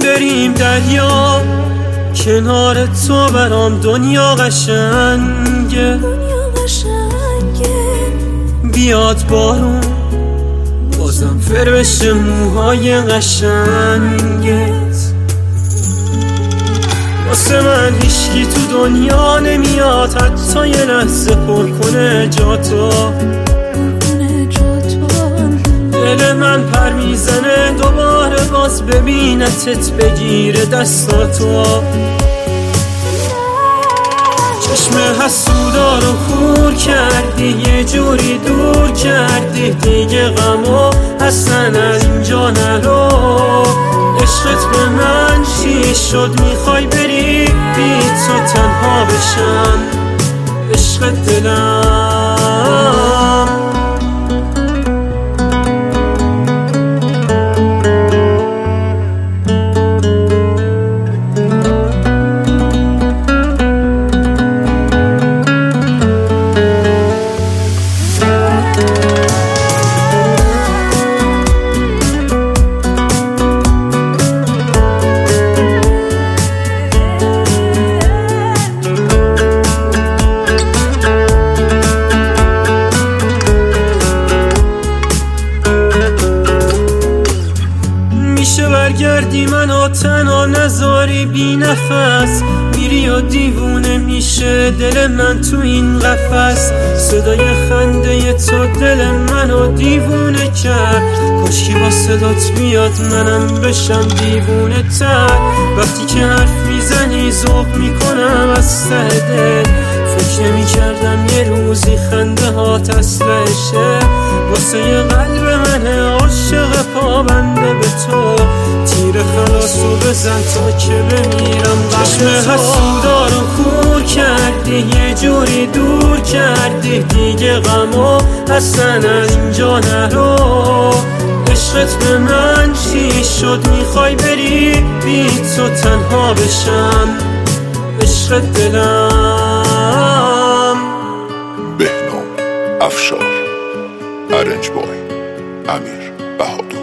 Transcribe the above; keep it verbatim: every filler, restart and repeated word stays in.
بریم دریا، کنار تو برام دنیا قشنگه. بیاد بارون بازم فر بشه موهای قشنگت. واسه من هیچکی تو دنیا نمیاد حتی یه لحظه پر کنه جاتو. دل من پر میزنه دوباره باز ببینتت بگیره دستاتو. چشم حسودا رو خور کردی، یه جوری دور کردی دیگه غمو اصلا از اینجا نرو. عشقت به من چی شد؟ میخوای بری بی تو تنها بشم؟ عشق دلم برگردی منو تنها نذاری بی نفس. میری و دیوونه میشه دل من تو این قفس. صدای خنده تو دل منو دیوونه کرد. کاشکی با صدات بیاد منم بشم دیوونه تر. وقتی که حرف میزنی ذوق میکنم از ته دل. فکر نمی کردم یه روزی خنده هات اصلشه. واسه یه قلب منه عاشق پابنده به تو. تیر خلاصو بزن تا که بمیرم. چشم حسودا رو خور کردی، یه جوری دور کردی دیگه غمو اصلا از اینجا نرو. عشقت به من چی شد؟ میخوای بری بی تو تنها بشم؟ عشق دلم. بهنام افشار، ارنج بای، امیر بهادر.